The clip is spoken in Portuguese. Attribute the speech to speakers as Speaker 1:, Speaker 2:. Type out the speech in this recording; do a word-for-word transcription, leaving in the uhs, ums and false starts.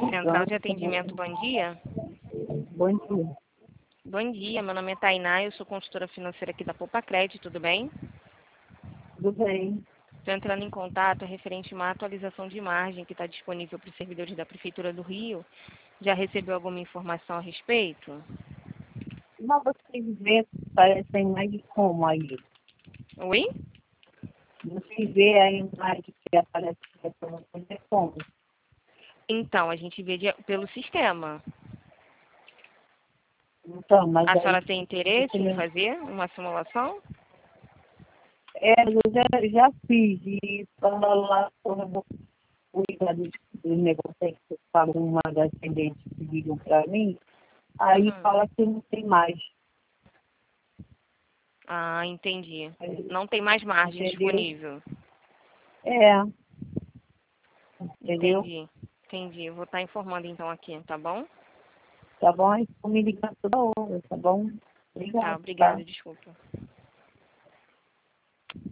Speaker 1: Central de Atendimento, bom dia.
Speaker 2: Bom dia.
Speaker 1: Bom dia, meu nome é Tainá, eu sou consultora financeira aqui da Poupa Crédito, tudo bem?
Speaker 2: Tudo bem?
Speaker 1: Estou entrando em contato referente a uma atualização de margem que está disponível para os servidores da Prefeitura do Rio. Já recebeu alguma informação a respeito?
Speaker 2: Não, vocês vê, parecem mais de como aí.
Speaker 1: Oi?
Speaker 2: Você vê a imagem que aparece para vocês é como.
Speaker 1: Então, a gente vê de- pelo sistema.
Speaker 2: Então, mas
Speaker 1: A
Speaker 2: aí
Speaker 1: senhora tem interesse em
Speaker 2: você-
Speaker 1: fazer uma simulação?
Speaker 2: é, eu já, já fiz e quando lá quando eu vou cuidar dos, dos negócios aí que eu falo, uma das atendentes que ligam para mim, aí
Speaker 1: Uhum.
Speaker 2: fala que não tem mais.
Speaker 1: Ah, entendi.
Speaker 2: Aí,
Speaker 1: Não tem mais margem
Speaker 2: entendeu?
Speaker 1: disponível.
Speaker 2: É, entendeu?
Speaker 1: Entendi. Entendi. Eu vou estar informando então aqui, tá bom?
Speaker 2: Tá bom? Aí, me ligar toda hora, tá bom?
Speaker 1: Tá,
Speaker 2: Obrigada, tá?
Speaker 1: obrigada, desculpa.